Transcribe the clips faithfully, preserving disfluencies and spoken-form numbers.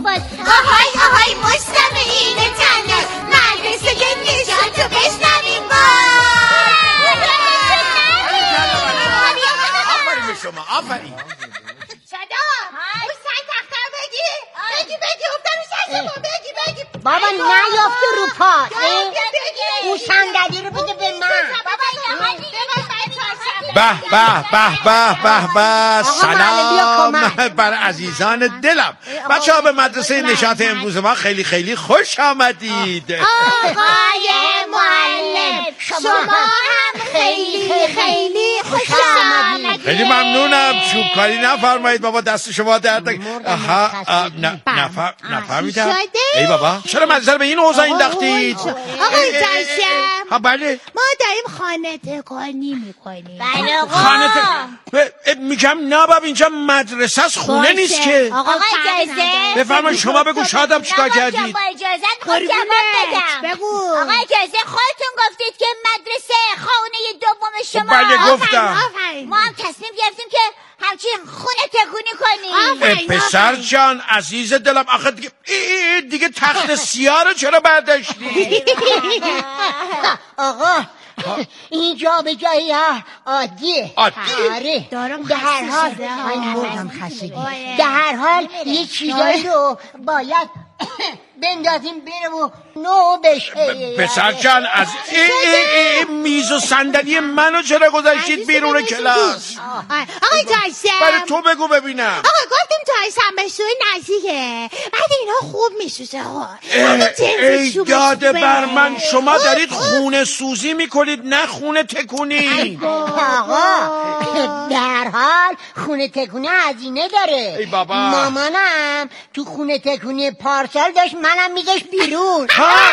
باز. آهای آهای مستمعین چنل مدرسه نشاطو بشنویم باز. آفرین به شما، آفرین. صدا اون سنگ تخته رو بگی بگی بگی افتر رو سرسمون بگی بگی. بابا نیافته رو پا. اون صندلی رو بده به من. به به به به به به. سلام بر عزیزان دلم. بچه ها به مدرسه نشاط امروز ما خیلی خیلی خوش آمدید. آقای معلم شما هم خیلی خیلی خوش آمدید. خیلی ممنونم. چوبکاری نفرمایید بابا، دست شما درد نکنه. آها نفهم نفهمیدم. ای بابا چرا مدرسه رو به این اوضاع انداختید؟ آقای جشم ها بله ما داریم خانه تکانی میکنیم. بله آقا. خانه ت... میگم نه بابا اینجا مدرسه است، خونه نیست که. آقا اجازه بفرمایید شما بگو شادم چیکار کردید؟ با اجازه میخوام جواب بدم. بگو. آقا اجازه خودتون گفتید که مدرسه خانه دوم شما. بله گفتم. ما هم تصمیم گرفتیم که همچین خونه تکونی کنیم. پسر جان عزیز دلم آخه دیگه ای دیگه تخت سیاه رو چرا برداشتی؟ آقا این جا به جایی عادیه. عادی؟ آره. دارم به هر حال من بردم خستگی. به هر حال یه چیزایی رو باید بندازیم بره و نو بشه. پسر جان از ای ای ای میز و صندلی منو چرا گذاشتید بیرون کلاس؟ آقای جایسم برای تو بگو ببینم. آقا گفتیم جایسم به سوی نزدیکه بعد اینا خوب میسوزه. ای داده بر من، شما دارید خونه سوزی میکنید نه خونه تکونی. آقا در حال خونه تکونی هزینه داره. ای بابا مامانم تو خونه تکونی پارسال داشت منم میذاش بیرون.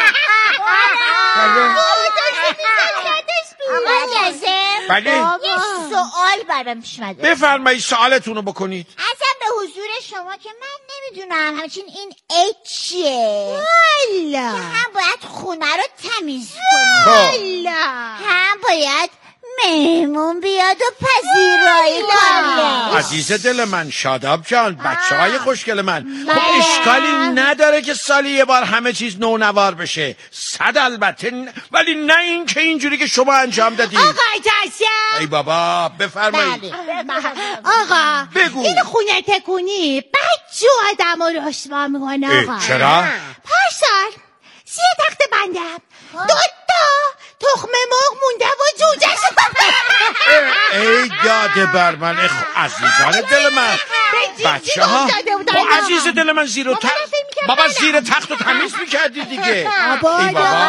آقا جزم بله یه سوال برام پیش اومده. بفرمایید سوالتونو بکنید. اصلا به حضور شما که من نمیدونم همچین این عید چیه. والا هم باید خونه رو تمیز کنی والا هم باید مهمون بیاد و پذیرایی کنه. عزیز دل من شاداب جان بچه های خوشگل من خب اشکالی نداره که سالی یه بار همه چیز نونوار بشه. صد البته ن... ولی نه این که اینجوری که شما انجام دادید. آقا جاسم ای بابا بفرمایید. آقا بگو. این خونه تکونی بچه آدم رو رسوا میکنه. آقا چرا؟ پارسال سی تخت بندم دو تا تخم مرغ مونده و جوجه شد. ای داده بر من اخ... عزیزان دل من بچه ها با عزیز دل من زیر و تخت بابا زیر تخت رو تمیز میکردی دیگه. ای بابا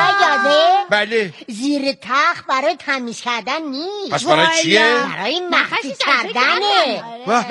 بله زیر تخت برای تمیز کردن نیست. پس برای چیه؟ برای مخفی کردنه.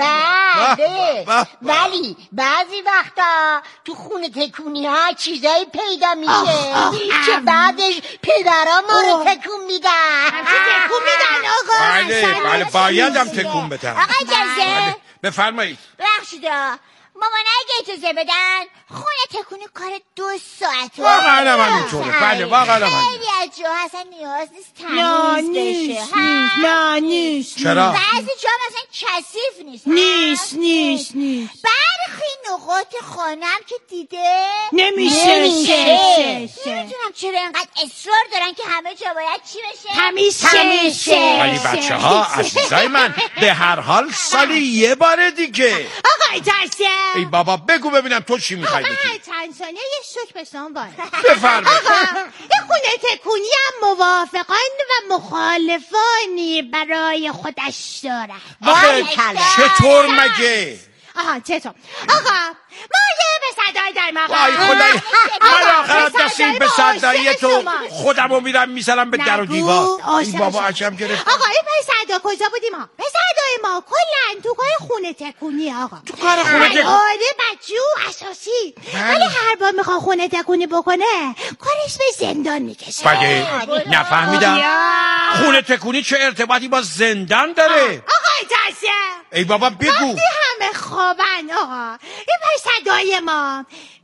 بله ولی بعضی وقتا تو خونه تکونی ها چیزایی پیدا میشه که بعدش پدرها ما رو تکون میدن. تکون میدن آقا. بله بله بایدم تکون بدم. آقا جزه بفرمایید. بخشیدا مامان اگه اجازه بدن خونه تکونی کار دو ساعت واقعا هم همینطوره. بله واقعا هم همینطوره. خیلی از جا اصلا نیاز نیست تمیز بشه. نه نیست. چرا؟ بعضی جا مثلا کثیف نیست. نیست نیست نیست. برخی نقاط خانم که دیده نمیشه. نمیدونم چرا اینقدر اصرار دارن که همه جا باید چی بشه؟ تمیز شه. ولی بچه ها عزیزای من به هر حال سالی یه باره دیگه. آقای جاسم ای بابا بگو ببینم تو چی میخوای بگی. چند ثانیه یه شک به شما باید. بفرمایید. آقا این خونه تکونی هم موافقان و مخالفانی برای خودش دارد. آخه چطور مگه؟ آها چطور؟ آقا ما یه به صدای در مقام. وای خدای من آخر دستیم به صدایی تو خودم رو میرم میزنم به در و دیوار. ای بابا عجب گرفت. آقا این به صدا کجا بودیم ما؟ به صدای ما کلن تو کار خونه تکونی آقا. تو کار خونه تکونی؟ آره بچو اساسی. ولی هر بار میخواد خونه تکونی بکنه کارش به زندان میکشه. بگه نفهمیدم خونه تکونی چه ارتباطی با زندان داره؟ آقای جاسم ای بابا بگو. وقتی همه خوابن آقا این به صدای ما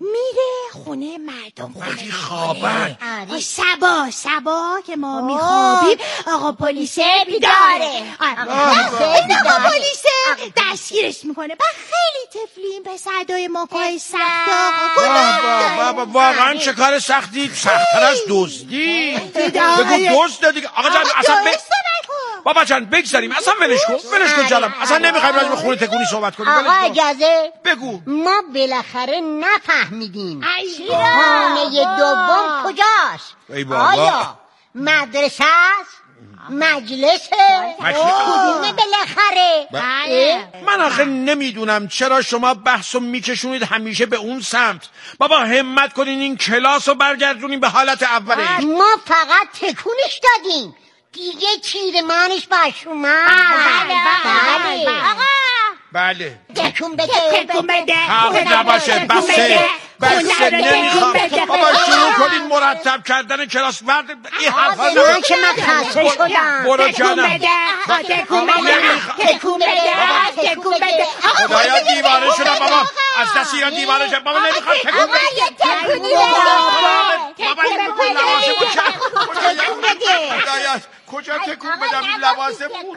میره خونه مردم وقتی خوابن سبا سبا که ما میخوابیم آقا پلیس بیداره آقا پلیس دستگیرش میکنه. با خیلی تفلیم به صدای ما کارش سخت آقا. واقعا چه کار سختی؟ سخت‌تر از دزدی. بگو دزد دیگه. آقا جان اصلا بابا جان بگذاریم اصلا ولش کن ولش کن جانم. اصلا نمیخوایم راجع به خونه تکونی صحبت کنیم. آقا اجازه بگو. ما بالاخره نفهمیدیم خانه دوم کجاست؟ آیا مدرسه است؟ مجلسه؟ کدومه بالاخره؟ من آخه نمیدونم چرا شما بحثو میکشونید همیشه به اون سمت. بابا همت کنین این کلاس رو برگردونیم به حالت اولش. ما فقط تکونش دادیم دیگه چیر منش باش اومد. بله آقا بله تکون بده تکون بده حق نباشه بسه بسه نمیخوام. بابا شروع کنین مرتب کردن کلاس ورد این حرفا من که من خسته شدم. برو جانم تکون بده تکون بده تکون بده خدایا دیوانه شدم بابا. از دست ایران دیوانه شدم بابا. نمیخوام تکون بده. تکونی بده بابا این لباسمون کرد. خدایا کجا تکون بدم این لباسمون.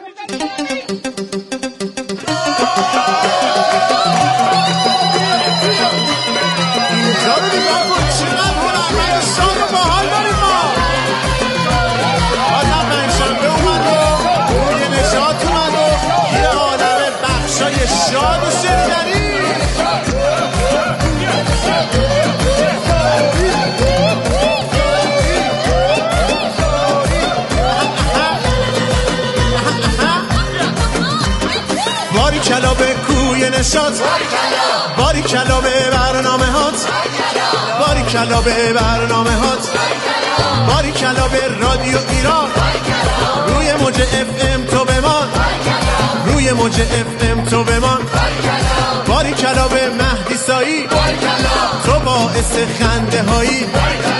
اینجا رو نگاه کن چقدر هنرمند شاد و باحال داریم ما. بازم پنجشنبه اومد و روی نشاط اومد و یه عالم بخشای شاد و شنیدنی. باری کلا به کوی نشاط باری کلا به برنامه هات باری کلا به برنامه هات باری کلا به رادیو ایران روی موج اف ام تو بمان روی موج اف ام تو بمان باری کلا به مهدی سایی تو باعث خنده هایی.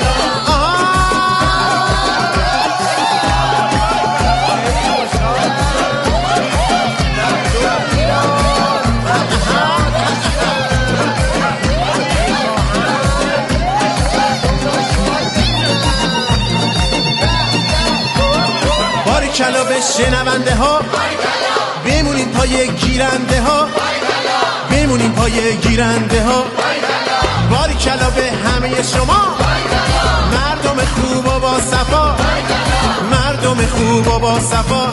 کلا به شنونده ها بمونین پای گیرنده ها بمونین پای گیرنده ها. باری کلا به همه شما مردم خوب و با صفا مردم خوب و با صفا.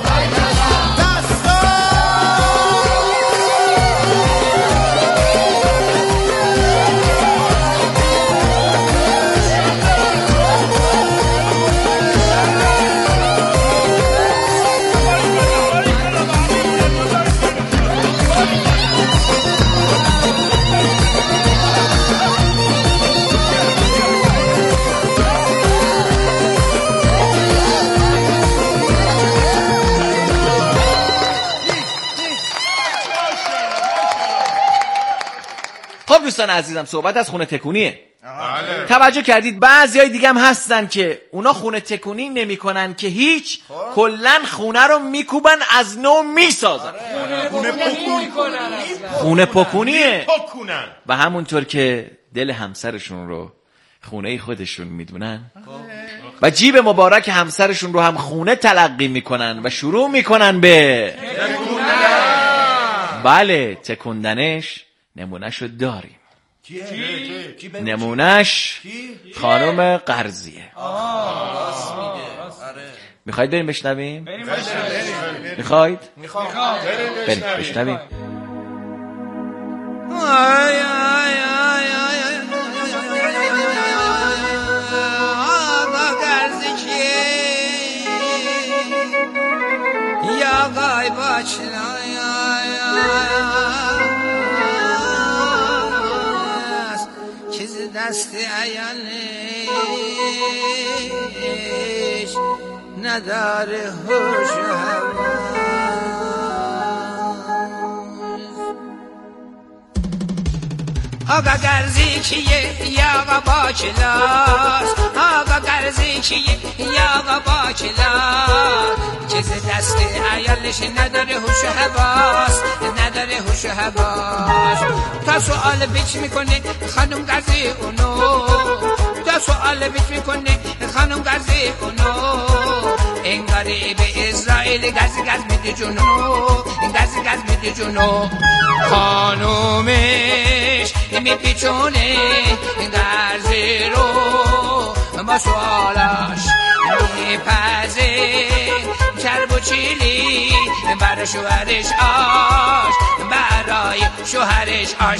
دوستان عزیزم صحبت از خونه تکونیه. بله. توجه کردید بعضیای دیگه هم هستن که اونا خونه تکونی نمیکنن که هیچ کلن خونه رو میکوبن از نو میسازن. خونه پکونی خونه پکونیه. پکونن. و همونطور که دل همسرشون رو خونه خودشون میدونن و جیب مبارک همسرشون رو هم خونه تلقی میکنن و شروع میکنن به تکوندن. بله تکوندنش نمونهشو داریم. نمونهش خانم قرضیه. میخواید بریم بشنویم؟ میخواید؟ بریم بشنویم. یا غایب دست عیالش نداره هوش و آقا گرزی کیه یا آقا با کلاس آقا گرزی کیه یا آقا با کلاس چیز دست عیالش نداره هوش و حواس نداره هوش و حواس تا سوال بیچ میکنه خانم گرزی اونو تا سوال بیچ میکنه خانم گرزی اونو انگاری به اسرائیل گرزی گرز میده جونو گرزی گرز میده جونو خانومش میپیچونه گرزی رو با سوالاش میپزه چرب و چیلی برای شوهرش آش برای شوهرش آش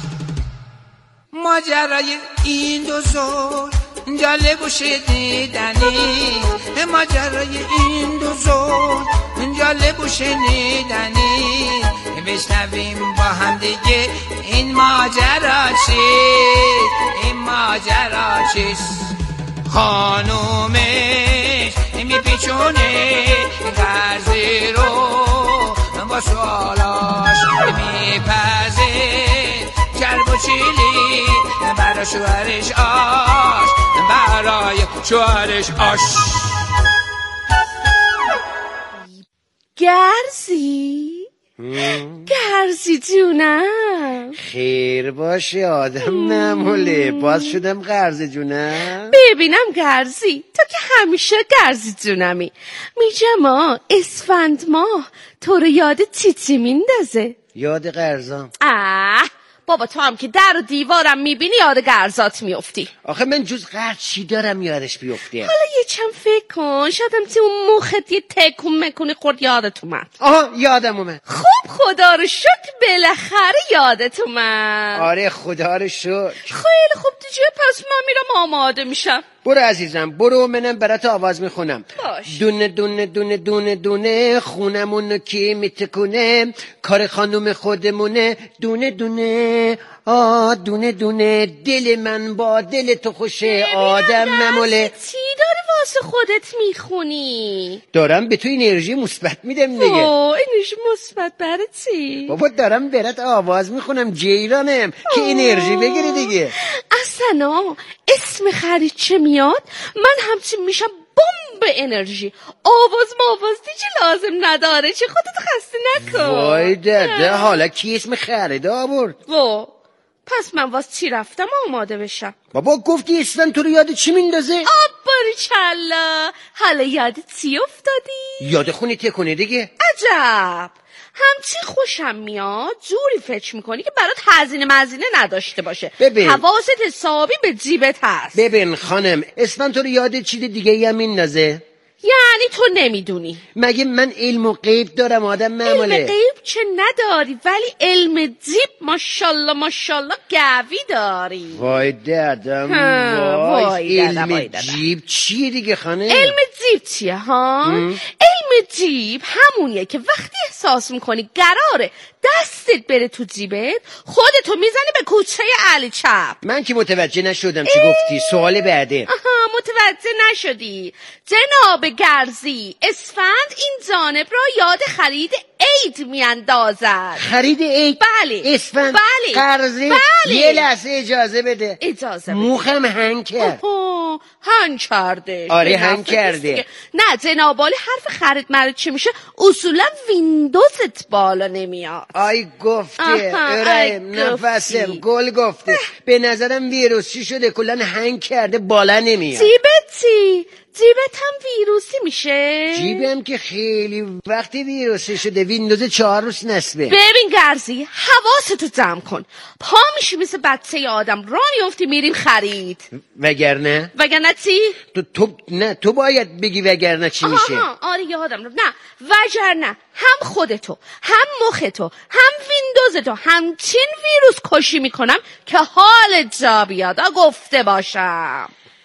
ماجرای این دو زوج جالب و شنیدنی ماجرای این دو زوج جالب و شنیدنی بشنویم با هم دیگه این ماجرا چیست این ماجرا چیست خانومش میپیچونه گرزی رو با سوالاش میپزه چرب و چیلی برای شوهرش آش برای شوهرش آش گرزی گرزی جونم خیر باشه آدم نموله باز شدم گرزی جونم ببینم گرزی تو که همیشه گرزی جونمی میجم ها اسفند ماه تو رو یاد چی میندازه یاد قرضام اه بابا تو هم که در و دیوارم میبینی یاد گرزات میافتی آخه من جز قرض چی دارم یادش بیفته حالا یه چند فکر کن شادم تو اون مخت یه تکون مکونی خورد یادت اومد آها یادم اومد خب خدا رو شکر بالاخره یادت اومد آره خدا رو شکر خیلی خوب دیگه پس من میرم آماده میشم برو عزیزم برو منم برات آواز میخونم باش دونه دونه دونه دونه دونه خونمونو کی میتکونه کار خانوم خودمونه دونه دونه آ دونه دونه دل من با دل تو خوشه آدم مموله چی داری واسه خودت میخونی؟ دارم به تو انرژی مثبت میدم دیگه اوه انرژی مثبت برای چی؟ بابا دارم برات آواز میخونم جیرانم که انرژی بگیری دیگه اصلا اسم خرید چه میاد من همچین میشم بمب انرژی آواز ماواز دیگه لازم نداره چه خودت خسته نکن وای داده حالا کی اسم خرید آورد وا پس من واس چی رفتم آماده بشم بابا گفتی اسفن تو رو یاد چی میندازه؟ آب باریکلا حالا یاد چی افتادی؟ یاد خونی تکونه دیگه عجب همچی خوشم میاد جوری فکر میکنی که برات هزینه مزینه نداشته باشه ببین حواست حسابی به جیبت هست ببین خانم اسفن تو رو یاد چیز دیگه هم میندازه یعنی تو نمیدونی مگه من علم و غیب دارم آدم معموله علم غیب چه نداری ولی علم جیب ماشالله ماشالله گوی داری وای دادم وای, وای علم وای جیب چیه دیگه خانم علم جیب چیه ها ام. علم جیب همونیه که وقتی احساس میکنی قراره دستت بره تو جیبت خودتو میزنی به کوچه علی چپ من که متوجه نشدم چی گفتی سوال بعده آها متوجه نشدی جناب گرزی اسفند این جانب را یاد خرید عید میاندازد خرید عید بله اسفند بله قرضی بله. یه لحظه اجازه بده اجازه بده موخم هنگ کرد هنگ کرده آره هنگ کرده نه جنابالی حرف خرید مرد چی میشه اصولا ویندوزت بالا نمیاد آی گفته ارایم نفسم گل گفته به نظرم ویروسی شده کلن هنگ کرده بالا نمیاد جیبت چی؟ جیبت هم ویروسی میشه؟ جیبم که خیلی وقتی ویروسی شده ویندوز چهار روز نصبه ببین گرزی حواستو جمع کن پا میشی مثل بچه آدم را میفتی میریم خرید وگرنه؟ وگرنه چی؟ تو, تو نه تو باید بگی وگرنه چی میشه آها آره یادم رو نه وگرنه هم خودتو هم مختو هم ویندوزتو همچین ویروس کشی میکنم که حال جا بیاد گفته باشم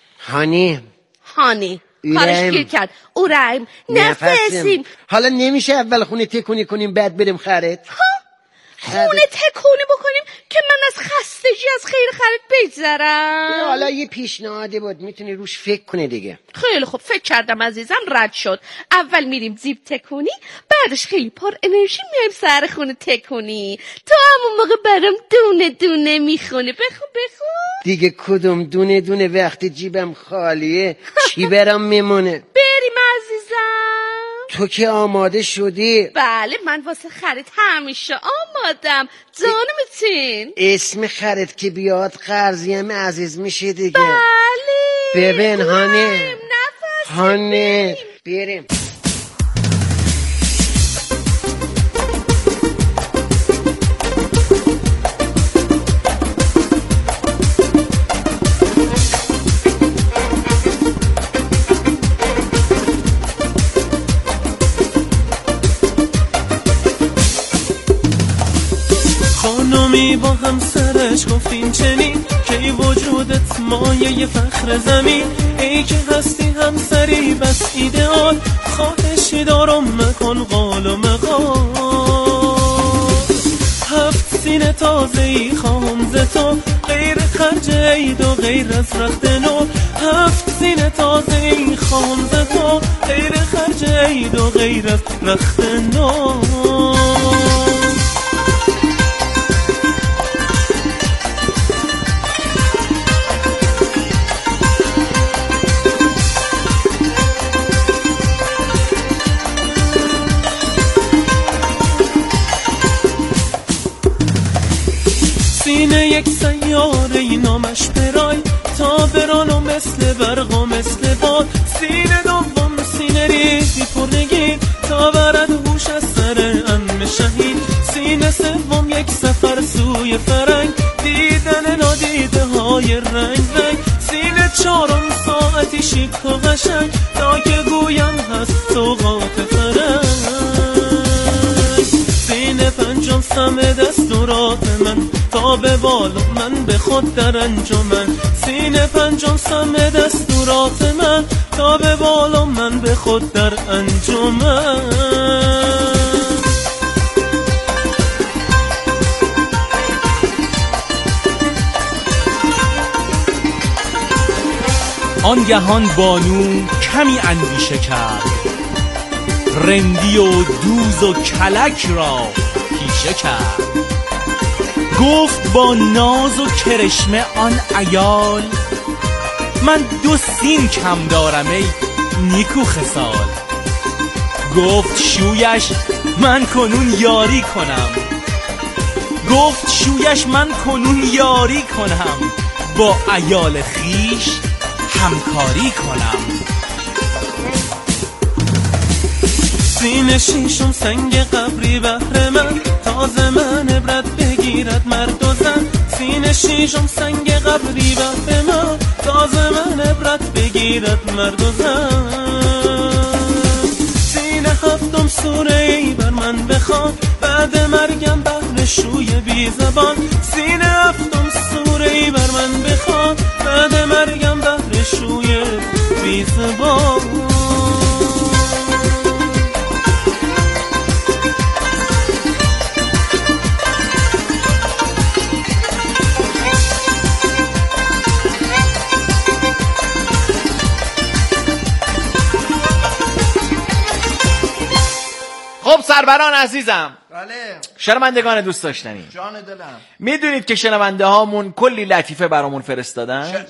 هانی هانی کارش گیر کرد اوریم نفسیم حالا نمیشه اول خونه تکونی کنیم بعد بریم خرید ها خونه تکونی بکنیم که من از خستگی از خیر خرید بگذرم. حالا یه پیشنهادی بود، میتونی روش فکر کنی دیگه. خیلی خوب فکر کردم عزیزم، رد شد. اول میریم زیب تکونی، بعدش خیلی پر انرژی میایم سر خونه تکونی. تو همون موقع برام دونه دونه میخونه. بخو بخو دیگه کدوم دونه دونه وقتی جیبم خالیه چی برام میمونه؟ بریم عزیزم. تو که آماده شدی؟ بله من واسه خرید همیشه آمادم جانمتین. اسم خرید که بیاد قرضیم عزیز میشه دیگه. بله ببین هانه هانه بریم. خانومی با همسرش گفتیم چنین که ای وجودت مایه فخر زمین، ای که هستی همسری بس ایدئال، خواهشی دارم مکن قال و مقال. هفت سینه تازه ای خواهم ز تو، غیر خرج عید و غیر از رخت نو. هفت سینه تازه ای خواهم ز تو، غیر خرج عید و غیر از رخت نو. سینه یک سیاره ای نامش برای، تا برانو مثل برق و مثل باد. سینه دوم سینه ریزی پرنگی، تا برد هوش از سر ام شهید. سینه سوم یک سفر سوی فرنگ، دیدن نادیده های رنگ رنگ. سینه چهارم ساعتی شیک و قشنگ، تا که گویم هست سوقات فرنگ. سینه پنجم سم دستورات من، تا به بالا من به خود در انجمن. سینه پنجم سم دستورات من، تا به بالا من به خود در انجمن. آنگهان بانو کمی اندیشه کرد، رندی و دوز و کلک را پیشه کرد. گفت با ناز و کرشمه آن عیال، من دو سین کم دارم ای نیکو خصال. گفت شویش من کنون یاری کنم، گفت شویش من کنون یاری کنم، با عیال خیش همکاری کنم. سینه شیشم سنگ قبری بهر من، تازه من عبرت بگیرد مرد و زن. سینه شیشم سنگ قبری بهر من، تازه من عبرت بگیرد مرد و زن. سینه هفتم سوره ای بر من بخوان، بعد مرگم بهر شوی بی زبان. سینه هفتم سوره ای بر من بخوان، بعد مرگم بهر شوی بی زبان. خب سروران عزیزم، بله شنوندگان دوست داشتنی، جان دلم، میدونید که شنونده هامون کلی لطیفه برامون فرستادن؟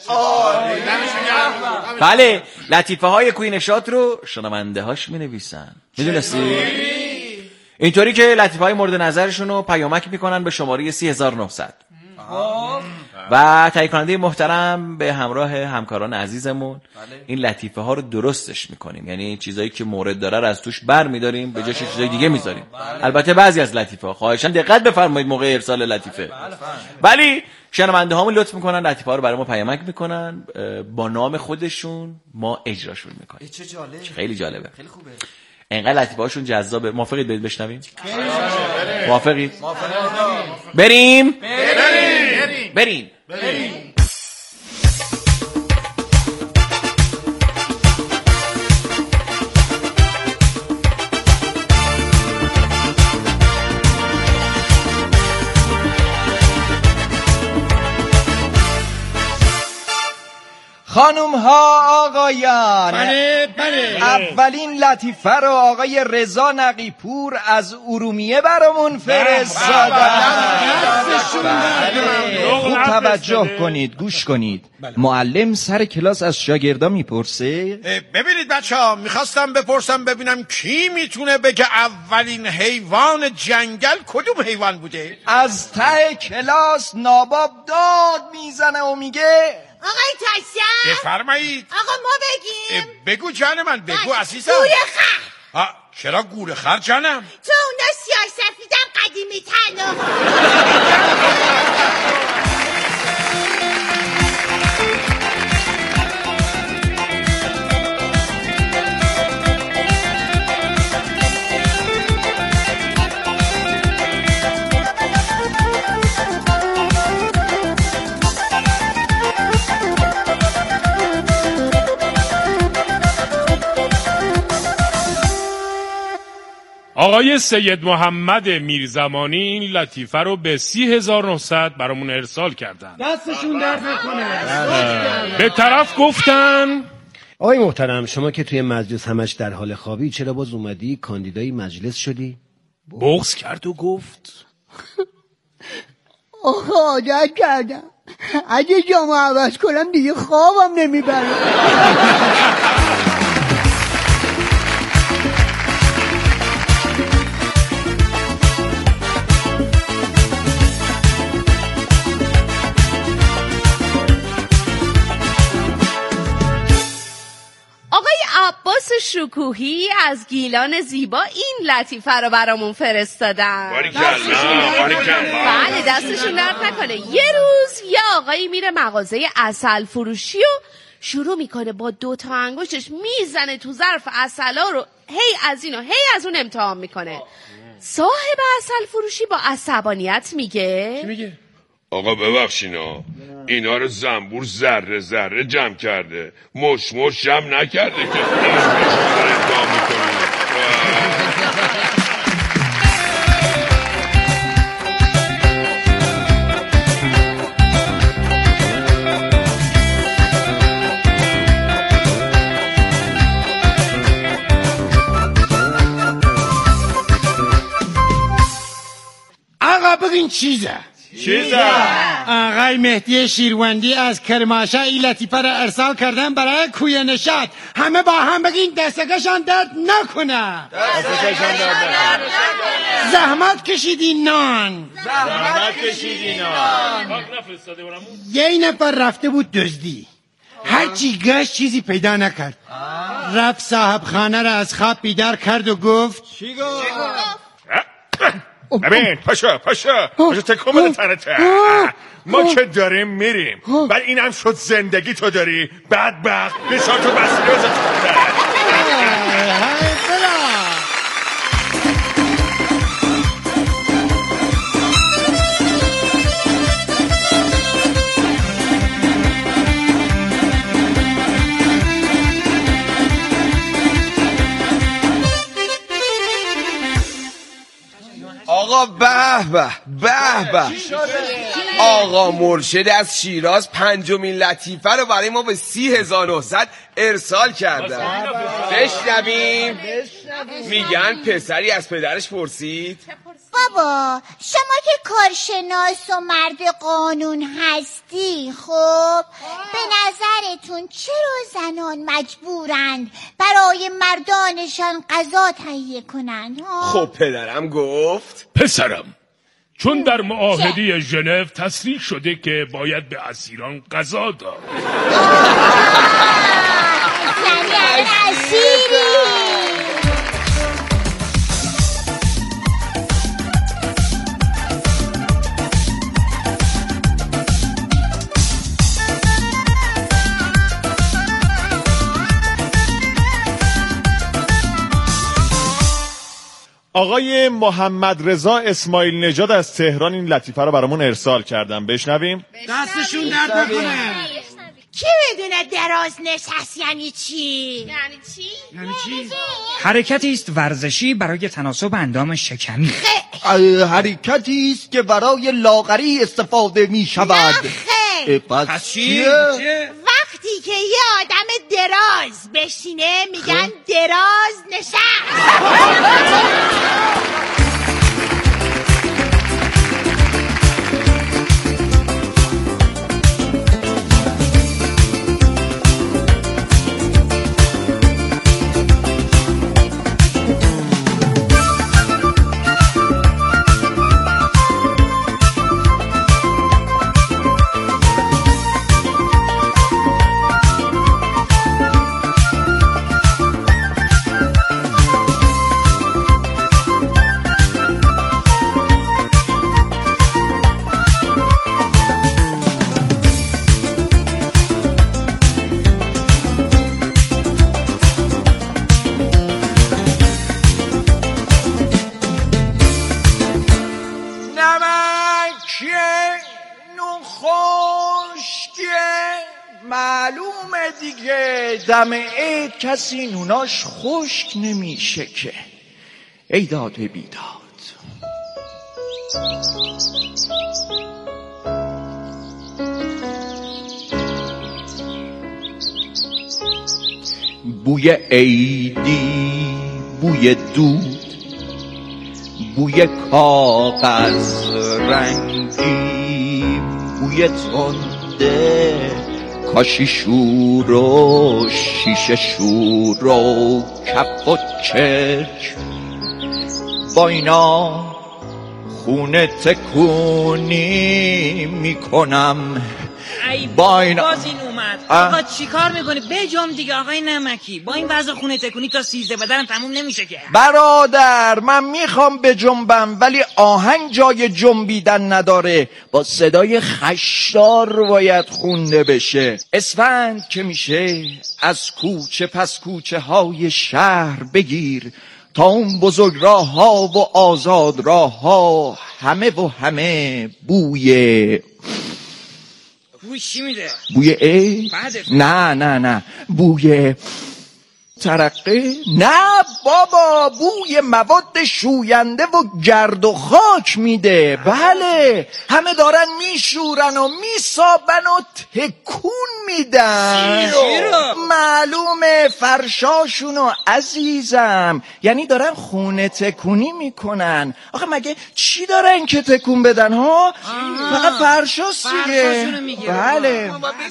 بله، لطیفه های کوینشات رو شنونده هاش می نویسن. میدونستی؟ اینطوری که لطیفه های مورد نظرشون رو پیامک میکنن به شماره سی هزار و نهصد و تهیه کننده محترم به همراه همکاران عزیزمون این لطیفه ها رو درستش میکنیم. یعنی چیزایی که مورد داره رو از توش بر میداریم، به جاش چیزای دیگه میذاریم. البته بعضی از لطیفه ها خواهشاً دقت بفرمایید موقع ارسال لطیفه. ولی شنونده هامون لطف میکنن لطیفه ها رو برای ما پیامک میکنن، با نام خودشون ما اجراشون میکنیم. چه جالب، خیلی جالبه، خیلی خوبه. انقدر لطیفه هاشون جذابه. موافقید برید بشنویم؟ موافقید؟ بریم؟ بریم بریم بریم. خانوم ها آقایان، بله بله، اولین لطیفه رو آقای رضا نقیپور از ارومیه برامون فرستادن. خوب توجه کنید، گوش کنید. معلم سر کلاس از شاگردا میپرسه. ببینید بچه ها، میخواستم بپرسم ببینم کی میتونه بگه اولین حیوان جنگل کدوم حیوان بوده؟ از ته کلاس ناباب داد میزنه و میگه آقای تایسن بفرمایید. آقا ما بگیم؟ بگو جان من، بگو عزیزم. گوره خر. چرا گوره خر جانم؟ تو اونا سیاه‌سفیدم قدیمی تنو. آقای سید محمد میرزمانی این لطیفه رو به سی هزار و نهصد برامون ارسال کردن. دستشون درد نکنه. به طرف گفتن آقای محترم، شما که توی مجلس همش در حال خوابی، چرا باز اومدی کاندیدای مجلس شدی؟ بغض کرد و گفت آخه عادت کردم، اگه جامو عوض کنم دیگه خوابم نمیبره. عباس شکوهی از گیلان زیبا این لطیفه رو برامون فرستادن. باریکلا باریکلا. بله دستشون درد نکنه. یه روز یه آقایی میره مغازه عسل فروشی و شروع میکنه با دو تا انگشتش میزنه تو ظرف عسلا رو، هی از این و هی از اون امتحان میکنه. صاحب عسل فروشی با عصبانیت میگه چی میگه؟ آقا ببخشینا، اینا رو زنبور ذره ذره جمع کرده، مش مش جمع نکرده که امتحان میکنه. آقا بگین چیزه چیزه آقای مهدی شیروندی از کرماشا این لطیفه را ارسال کردن برای کوی نشاط. همه با هم بگین دستگشان درد نکنه. دستگشان درد نکنه. زحمت کشیدی نان. زحمت کشیدی نان. یه نفر رفته بود دزدی، هرچی گشت چیزی پیدا نکرد. رفت صاحب خانه را از خواب بیدار کرد و گفت چی گفت؟ ببین پاشا پاشا پاشا تکون بده تنته. ما که داریم میریم، بعد اینم شد زندگی تو داری بدبخت بسار تو بسیاری بزن تو آقا به به به به، آقا مرشد از شیراز پنجمین لطیفه رو برای ما به سی هزار و نهصد ارسال کردن. بشنویم. میگن پسری از پدرش پرسید بابا شما که کارشناس و مرد قانون هستی، خب به نظرتون چرا زنان مجبورند برای مردانشان غذا تهیه کنند؟ خب پدرم گفت پسرم، چون در معاهده ژنو تصریح شده که باید به اسیران غذا داد. یعنی اسیری. آقای محمد رضا اسماعیل نژاد از تهران این لطیفه رو برامون ارسال کردن. بشنویم. دستشون درد نکنه. کی بدونه دراز نشست یعنی چی؟ یعنی چی؟ یعنی چی؟ حرکتی است ورزشی برای تناسب اندام شکمی. حرکتی است که برای لاغری استفاده می شود. خیر. پس چیه؟ وقتی وقتی که یه آدم دراز بشینه میگن دراز نشست. معلومه دیگه دم عید کسی نوناش خشک نمیشه که. ای داد بیداد. بوی عیدی، بوی دود، بوی کاغذ رنگی، بوی تنده کاشی شور و شیشه شور و کپ و چرک، با اینا خونه تکونی میکنم. با اینا باز این اومد. آقا چی کار میکنی؟ بجم دیگه آقای نمکی. با این وضع خونه تکونی تا سیزده بدنم تموم نمیشه که. برادر من میخوام بجنبم ولی آهنگ جای جنبیدن نداره، با صدای خشدار باید خونده بشه. اسفند که میشه از کوچه پس کوچه های شهر بگیر تا اون بزرگ راه ها و آزاد راه ها، همه و همه بوی بوی چی میده؟ بوی ای؟ نه نه نه بوی ترقه؟ نه بابا، بوی مواد شوینده و گرد و خاک میده. بله همه دارن میشورن و میسابن و تکون میدن. معلومه فرشاشونو عزیزم، یعنی دارن خونه تکونی میکنن. آخه مگه چی دارن که تکون بدن ها؟ فقط فرشاست دیگه. بله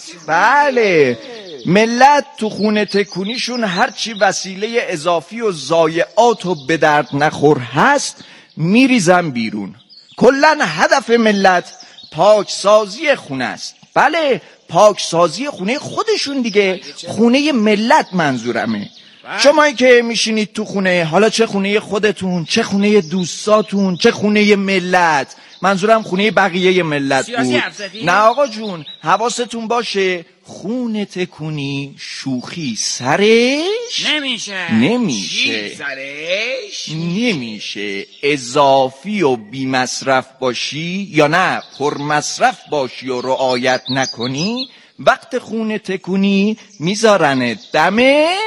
بله ملت تو خونه تکونیشون هرچی وسیله اضافی و ضایعات و به درد نخور هست میریزن بیرون. کلن هدف ملت پاکسازی خونه است. بله پاکسازی خونه خودشون دیگه، خونه ملت منظورمه. شمایی که میشینید تو خونه، حالا چه خونه خودتون، چه خونه دوستاتون، چه خونه ملت، منظورم خونه بقیه ملت بود. نه آقا جون، حواستون باشه خونه تکونی شوخی سرش نمیشه. نمیشه سرش نمیشه. اضافی و بی مصرف باشی یا نه پر مصرف باشی و رعایت نکنی، وقت خونه تکونی میذارن دمه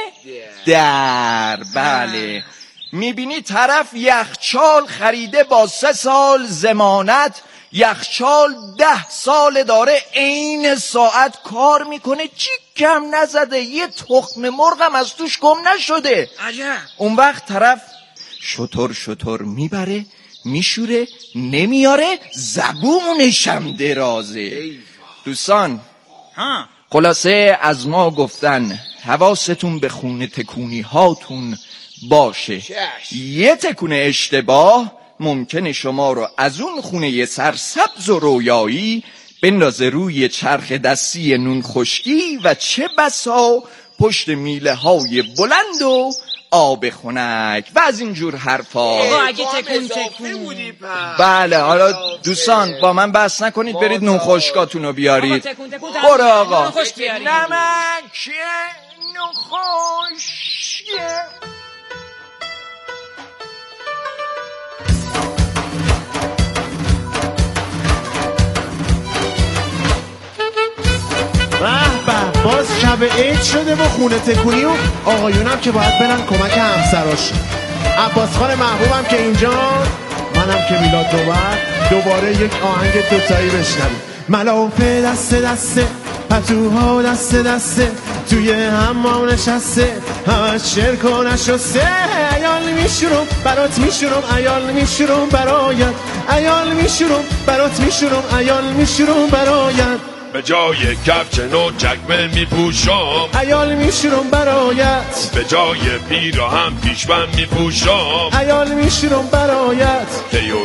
در. بله میبینی طرف یخچال خریده با سه سال ضمانت، یخچال ده سال داره عین ساعت کار میکنه، چی کم نزده، یه تخم مرغم از توش گم نشده. عجب. اون وقت طرف شطور شطور میبره میشوره نمیاره، زبونشم درازه. دوستان ها. خلاصه از ما گفتن حواستون به خونه تکونی هاتون باشه. یه تکونه اشتباه ممکنه شما رو از اون خونه سرسبز و رویایی بندازه روی چرخ دستی نون خشکی و چه بسا پشت میله های بلند و آب خنک و از اینجور حرفا. اگه تکون تکون بله حالا دوستان با من بحث نکنید، برید نون خشکاتون رو بیارید. برو آقا. نمک نون خشک. به به باز شب عید شده و خونه تکونی و آقایونم که باید برن کمک همسراش. عباس خان محبوبم که اینجا، منم که میلاد دوباره دوباره یک آهنگ دوتایی بشنویم. ملافه دست دست پتوها دست دسته توی حمام نشسته همش شرک و نشسته عیال میشورم برات میشورم عیال میشورم برایت عیال میشورم برات میشورم عیال میشورم برایت به جای کفش نو چکمه میپوشم عیال میشورم برایت به جای پیراهن پیشبند میپوشم عیال میشورم برایت